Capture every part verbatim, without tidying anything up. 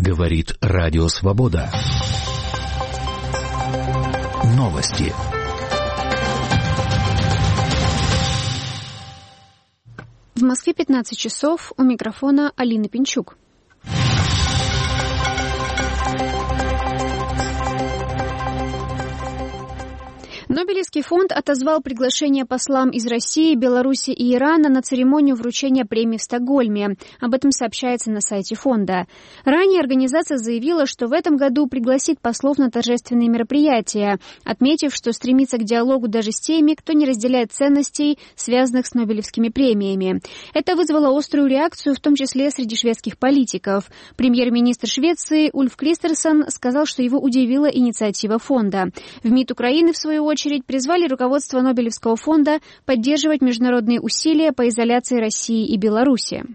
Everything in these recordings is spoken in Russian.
Говорит Радио Свобода. Новости. В Москве пятнадцать часов. У микрофона Алина Пинчук. Нобелевский фонд отозвал приглашение послам из России, Беларуси и Ирана на церемонию вручения премии в Стокгольме. Об этом сообщается на сайте фонда. Ранее организация заявила, что в этом году пригласит послов на торжественные мероприятия, отметив, что стремится к диалогу даже с теми, кто не разделяет ценностей, связанных с Нобелевскими премиями. Это вызвало острую реакцию, в том числе среди шведских политиков. Премьер-министр Швеции Ульф Кристерсон сказал, что его удивила инициатива фонда. В МИД Украины, в свою очередь, призвали руководство Нобелевского фонда поддерживать международные усилия по изоляции России и Беларуси.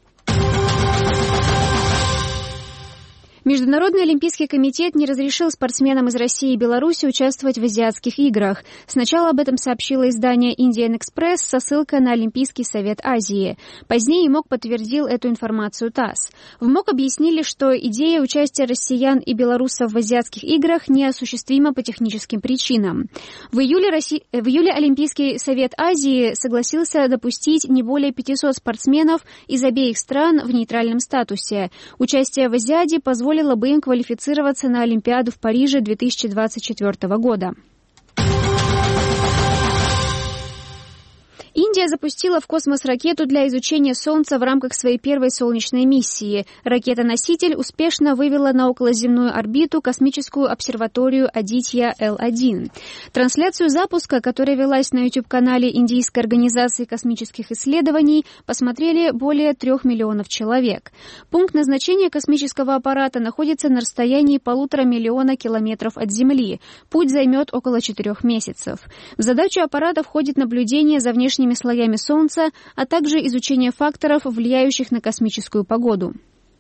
Международный олимпийский комитет не разрешил спортсменам из России и Беларуси участвовать в азиатских играх. Сначала об этом сообщило издание Indian Express со ссылкой на Олимпийский совет Азии. Позднее МОК подтвердил эту информацию ТАСС. В МОК объяснили, что идея участия россиян и белорусов в азиатских играх неосуществима по техническим причинам. В июле, Росси... в июле Олимпийский совет Азии согласился допустить не более пятисот спортсменов из обеих стран в нейтральном статусе. Участие в Азиаде позволило позволило бы им квалифицироваться на Олимпиаду в Париже две тысячи двадцать четвёртого года. Индия запустила в космос ракету для изучения Солнца в рамках своей первой солнечной миссии. Ракета-носитель успешно вывела на околоземную орбиту космическую обсерваторию Адитья Эл один. Трансляцию запуска, которая велась на YouTube-канале Индийской организации космических исследований, посмотрели более трех миллионов человек. Пункт назначения космического аппарата находится на расстоянии полутора миллиона километров от Земли. Путь займет около четырех месяцев. В задачу аппарата входит наблюдение за внешним слоями Солнца, а также изучение факторов, влияющих на космическую погоду.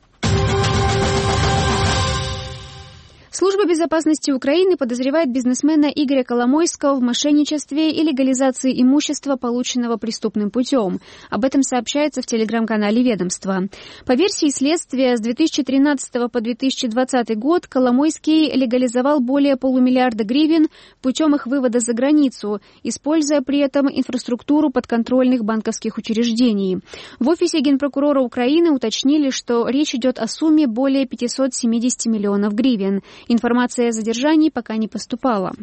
Служба безопасности Украины подозревает бизнесмена Игоря Коломойского в мошенничестве и легализации имущества, полученного преступным путем. Об этом сообщается в телеграм-канале ведомства. По версии следствия, с две тысячи тринадцатого по две тысячи двадцатый год Коломойский легализовал более полумиллиарда гривен путем их вывода за границу, используя при этом инфраструктуру подконтрольных банковских учреждений. В офисе Генпрокурора Украины уточнили, что речь идет о сумме более пятисот семидесяти миллионов гривен. Информация о задержании пока не поступала.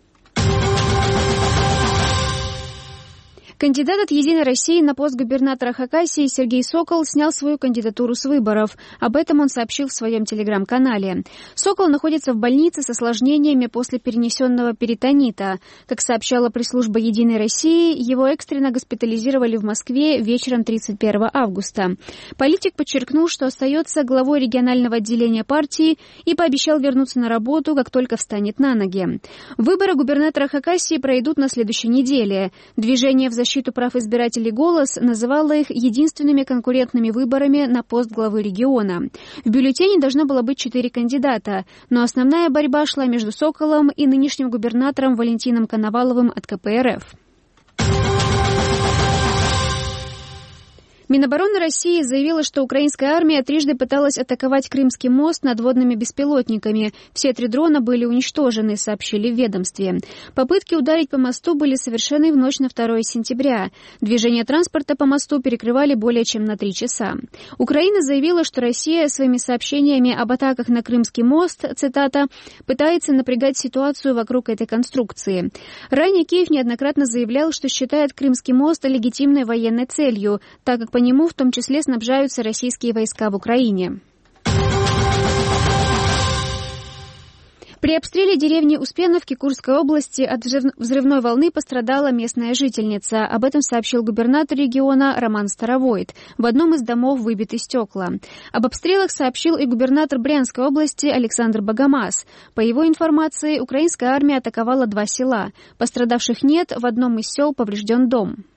Кандидат от «Единой России» на пост губернатора Хакасии Сергей Сокол снял свою кандидатуру с выборов. Об этом он сообщил в своем телеграм-канале. Сокол находится в больнице с осложнениями после перенесенного перитонита. Как сообщала пресс-служба «Единой России», его экстренно госпитализировали в Москве вечером тридцать первого августа. Политик подчеркнул, что остается главой регионального отделения партии и пообещал вернуться на работу, как только встанет на ноги. Выборы губернатора Хакасии пройдут на следующей неделе. Движение в защиту защиту прав избирателей «Голос» называла их единственными конкурентными выборами на пост главы региона. В бюллетене должно было быть четыре кандидата, но основная борьба шла между Соколом и нынешним губернатором Валентином Коноваловым от ка пэ эр эф. Минобороны России заявила, что украинская армия трижды пыталась атаковать Крымский мост надводными беспилотниками. Все три дрона были уничтожены, сообщили в ведомстве. Попытки ударить по мосту были совершены в ночь на второе сентября. Движение транспорта по мосту перекрывали более чем на три часа. Украина заявила, что Россия своими сообщениями об атаках на Крымский мост, цитата, «пытается напрягать ситуацию вокруг этой конструкции». Ранее Киев неоднократно заявлял, что считает Крымский мост легитимной военной целью, так как по нему в том числе снабжаются российские войска в Украине. При обстреле деревни Успеновки Курской области от взрывной волны пострадала местная жительница. Об этом сообщил губернатор региона Роман Старовойт. В одном из домов выбиты стекла. Об обстрелах сообщил и губернатор Брянской области Александр Богомаз. По его информации, украинская армия атаковала два села. Пострадавших нет, в одном из сел поврежден дом.